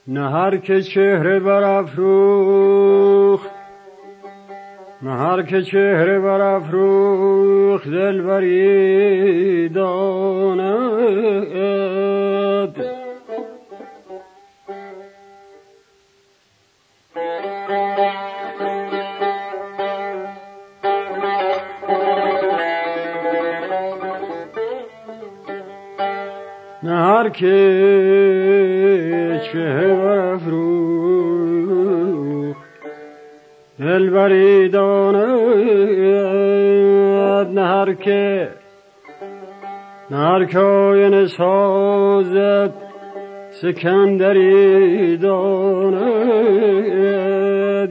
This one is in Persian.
نه هر که چهره برافروخت، نه هر که چهره برافروخت دلبری داند. نه هر که چهره برافروخت دلبری داند. نه هر که آینه سازد سکندری داند.